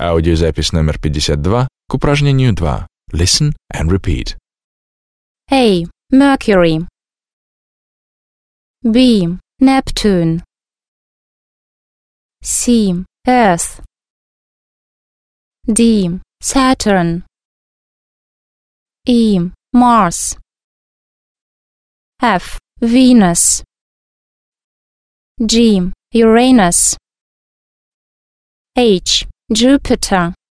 Аудиозапись номер 52 к упражнению 2. Listen and repeat. A. Mercury. B. Neptune. C. Earth. D. Saturn. E. Mars. F. Venus. G. Uranus. H. Jupiter.